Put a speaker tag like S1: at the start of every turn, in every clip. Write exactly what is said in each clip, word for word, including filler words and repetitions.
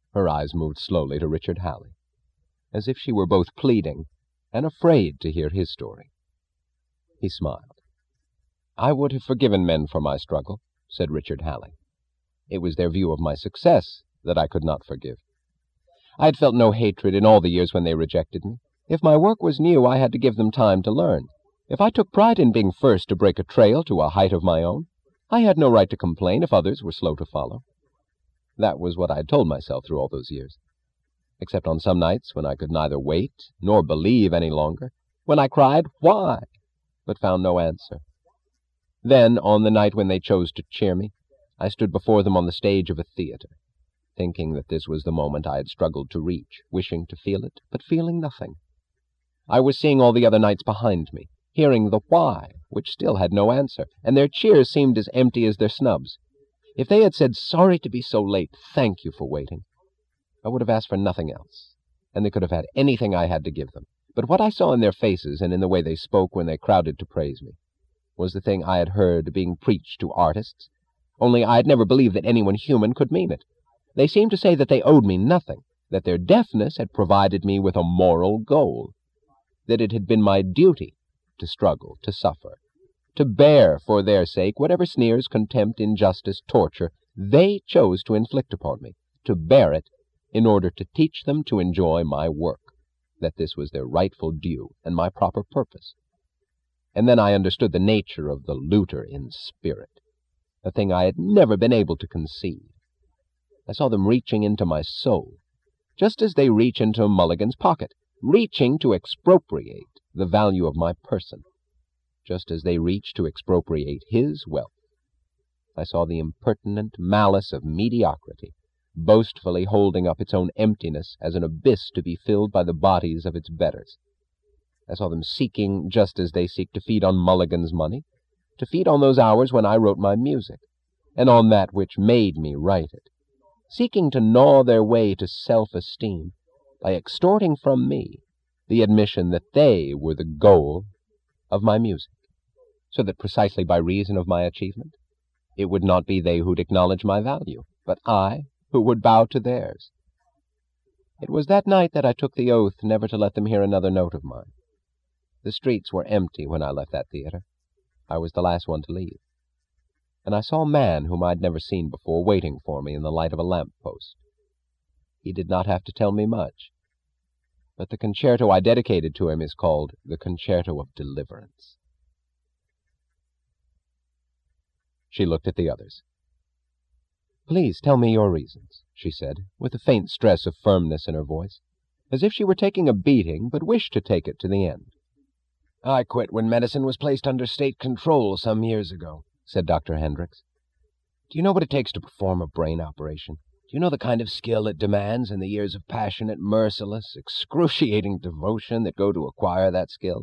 S1: Her eyes moved slowly to Richard Halley, as if she were both pleading and afraid to hear his story. He smiled. "I would have forgiven men for my struggle," said Richard Halley. "It was their view of my success that I could not forgive. I had felt no hatred in all the years when they rejected me. If my work was new, I had to give them time to learn. If I took pride in being first to break a trail to a height of my own, I had no right to complain if others were slow to follow. That was what I had told myself through all those years, except on some nights when I could neither wait nor believe any longer, when I cried, 'Why?' but found no answer. Then, on the night when they chose to cheer me, I stood before them on the stage of a theater, thinking that this was the moment I had struggled to reach, wishing to feel it, but feeling nothing. I was seeing all the other nights behind me, hearing the why, which still had no answer, and their cheers seemed as empty as their snubs. If they had said, 'Sorry to be so late, thank you for waiting,' I would have asked for nothing else, and they could have had anything I had to give them. But what I saw in their faces and in the way they spoke when they crowded to praise me was the thing I had heard being preached to artists, only I had never believed that anyone human could mean it. They seemed to say that they owed me nothing, that their deafness had provided me with a moral goal, that it had been my duty to struggle, to suffer, to bear for their sake whatever sneers, contempt, injustice, torture they chose to inflict upon me, to bear it in order to teach them to enjoy my work, that this was their rightful due and my proper purpose. And then I understood the nature of the looter in spirit, a thing I had never been able to conceive. I saw them reaching into my soul, just as they reach into Mulligan's pocket, reaching to expropriate the value of my person, just as they reach to expropriate his wealth. I saw the impertinent malice of mediocrity, boastfully holding up its own emptiness as an abyss to be filled by the bodies of its betters. I saw them seeking, just as they seek to feed on Mulligan's money, to feed on those hours when I wrote my music, and on that which made me write it, seeking to gnaw their way to self-esteem by extorting from me the admission that they were the goal of my music, so that precisely by reason of my achievement, it would not be they who'd acknowledge my value, but I who would bow to theirs. It was that night that I took the oath never to let them hear another note of mine. The streets were empty when I left that theater. I was the last one to leave. And I saw a man whom I'd never seen before waiting for me in the light of a lamp-post. He did not have to tell me much, but the concerto I dedicated to him is called the Concerto of Deliverance. She looked at the others. "Please tell me your reasons," she said, with a faint stress of firmness in her voice, as if she were taking a beating but wished to take it to the end. "I quit when medicine was placed under state control some years ago," said Doctor Hendricks. "Do you know what it takes to perform a brain operation? Do you know the kind of skill it demands and the years of passionate, merciless, excruciating devotion that go to acquire that skill?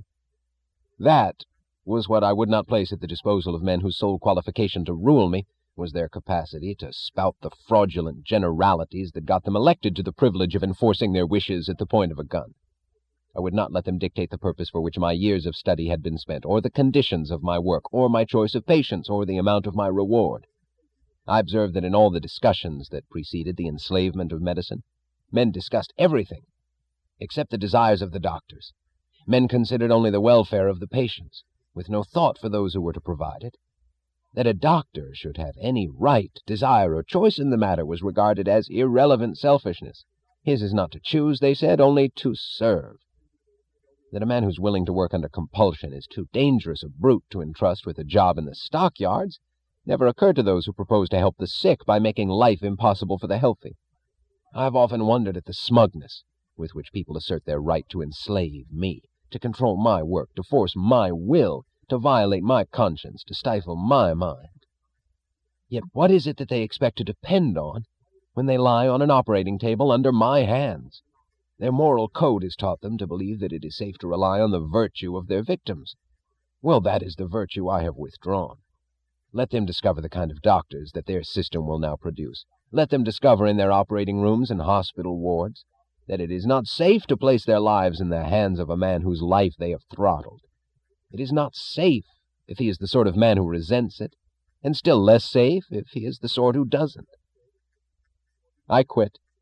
S1: That was what I would not place at the disposal of men whose sole qualification to rule me was their capacity to spout the fraudulent generalities that got them elected to the privilege of enforcing their wishes at the point of a gun. I would not let them dictate the purpose for which my years of study had been spent, or the conditions of my work, or my choice of patients, or the amount of my reward. I observed that in all the discussions that preceded the enslavement of medicine, men discussed everything except the desires of the doctors. Men considered only the welfare of the patients, with no thought for those who were to provide it. That a doctor should have any right, desire, or choice in the matter was regarded as irrelevant selfishness. His is not to choose, they said, only to serve. That a man who's willing to work under compulsion is too dangerous a brute to entrust with a job in the stockyards never occurred to those who proposed to help the sick by making life impossible for the healthy. I've often wondered at the smugness with which people assert their right to enslave me, to control my work, to force my will, to violate my conscience, to stifle my mind. Yet what is it that they expect to depend on when they lie on an operating table under my hands? Their moral code has taught them to believe that it is safe to rely on the virtue of their victims. Well, that is the virtue I have withdrawn. Let them discover the kind of doctors that their system will now produce. Let them discover in their operating rooms and hospital wards that it is not safe to place their lives in the hands of a man whose life they have throttled. It is not safe if he is the sort of man who resents it, and still less safe if he is the sort who doesn't. I quit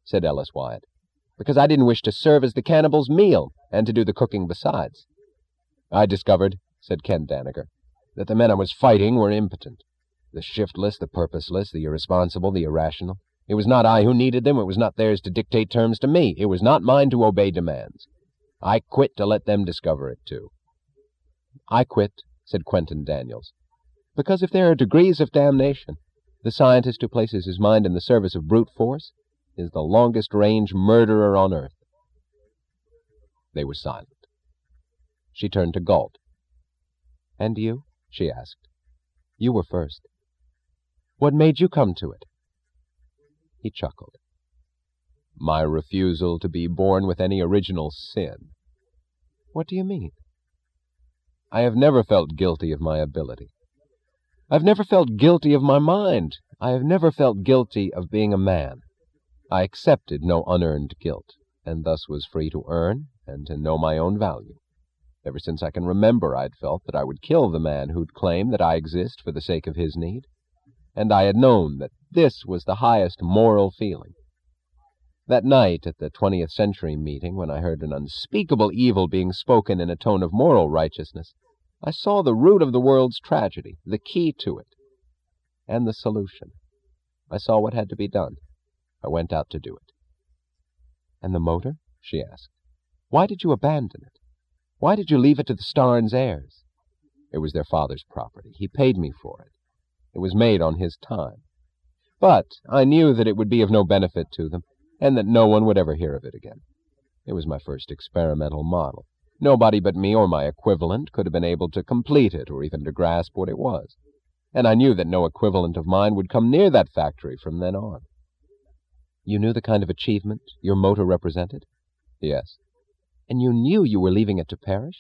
S1: said Ellis Wyatt, "because I didn't wish to serve as the cannibal's meal, and to do the cooking besides. I discovered," said Ken Danager, "that the men I was fighting were impotent. The shiftless, the purposeless, the irresponsible, the irrational. It was not I who needed them. It was not theirs to dictate terms to me. It was not mine to obey demands. I quit to let them discover it, too." "I quit," said Quentin Daniels, "because if there are degrees of damnation, the scientist who places his mind in the service of brute force is the longest-range murderer on earth." They were silent. She turned to Galt. "And you?" she asked. "You were first. What made you come to it?" He chuckled. "My refusal to be born with any original sin." "What do you mean?" "I have never felt guilty of my ability. I've never felt guilty of my mind. I have never felt guilty of being a man. I accepted no unearned guilt, and thus was free to earn and to know my own value. Ever since I can remember, I'd felt that I would kill the man who'd claim that I exist for the sake of his need, and I had known that this was the highest moral feeling. That night at the twentieth century meeting, when I heard an unspeakable evil being spoken in a tone of moral righteousness, I saw the root of the world's tragedy, the key to it, and the solution. I saw what had to be done. I went out to do it." "And the motor?" she asked. "Why did you abandon it? Why did you leave it to the Starnes heirs?" "It was their father's property. He paid me for it. It was made on his time. But I knew that it would be of no benefit to them, and that no one would ever hear of it again. It was my first experimental model. Nobody but me or my equivalent could have been able to complete it or even to grasp what it was. And I knew that no equivalent of mine would come near that factory from then on." "You knew the kind of achievement your motor represented?" "Yes." "And you knew you were leaving it to perish?"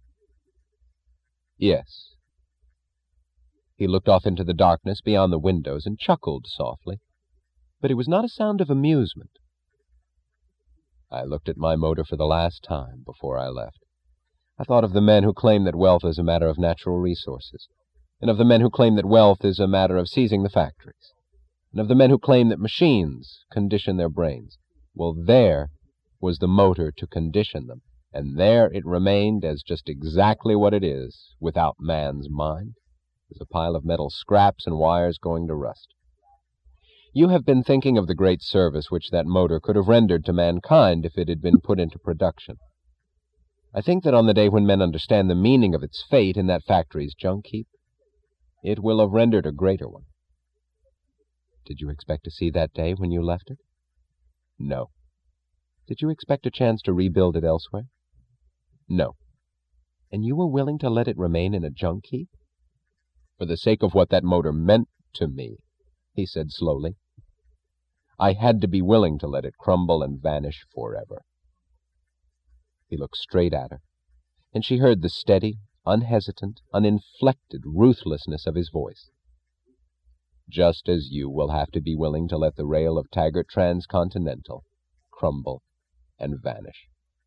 S1: "Yes." He looked off into the darkness beyond the windows and chuckled softly, but it was not a sound of amusement. "I looked at my motor for the last time before I left. I thought of the men who claim that wealth is a matter of natural resources, and of the men who claim that wealth is a matter of seizing the factories, and of the men who claim that machines condition their brains. Well, there was the motor to condition them, and there it remained as just exactly what it is, without man's mind, as a pile of metal scraps and wires going to rust. You have been thinking of the great service which that motor could have rendered to mankind if it had been put into production. I think that on the day when men understand the meaning of its fate in that factory's junk heap, it will have rendered a greater one." "Did you expect to see that day when you left it?" "No." "Did you expect a chance to rebuild it elsewhere?" "No." "And you were willing to let it remain in a junk heap?" "For the sake of what that motor meant to me," he said slowly. "I had to be willing to let it crumble and vanish forever." He looked straight at her, and she heard the steady, unhesitant, uninflected ruthlessness of his voice. "Just as you will have to be willing to let the rail of Taggart Transcontinental crumble and vanish."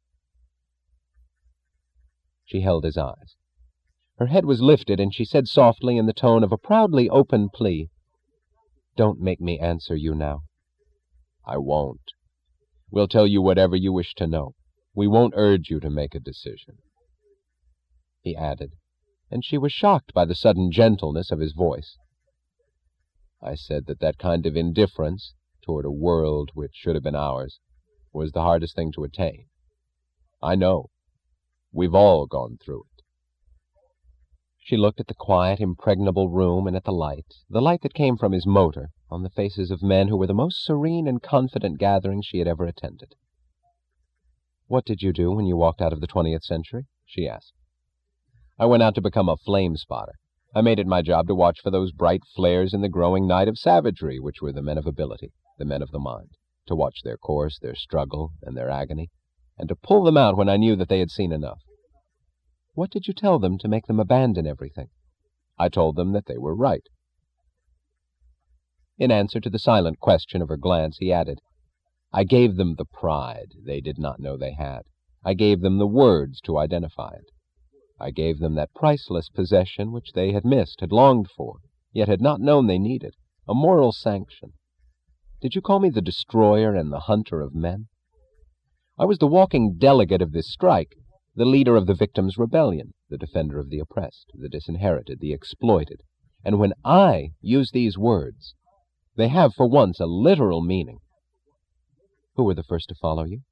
S1: She held his eyes. Her head was lifted, and she said softly in the tone of a proudly open plea, "Don't make me answer you now." "I won't. We'll tell you whatever you wish to know. We won't urge you to make a decision." He added, and she was shocked by the sudden gentleness of his voice, "I said that that kind of indifference toward a world which should have been ours was the hardest thing to attain. I know. We've all gone through it." She looked at the quiet, impregnable room and at the light, the light that came from his motor, on the faces of men who were the most serene and confident gatherings she had ever attended. "What did you do when you walked out of the twentieth century?" she asked. "I went out to become a flame spotter. I made it my job to watch for those bright flares in the growing night of savagery which were the men of ability, the men of the mind, to watch their course, their struggle, and their agony, and to pull them out when I knew that they had seen enough." "What did you tell them to make them abandon everything?" "I told them that they were right." In answer to the silent question of her glance, he added, "I gave them the pride they did not know they had. I gave them the words to identify it. I gave them that priceless possession which they had missed, had longed for, yet had not known they needed, a moral sanction. Did you call me the destroyer and the hunter of men? I was the walking delegate of this strike, the leader of the victims' rebellion, the defender of the oppressed, the disinherited, the exploited. And when I use these words, they have for once a literal meaning. Who were the first to follow you?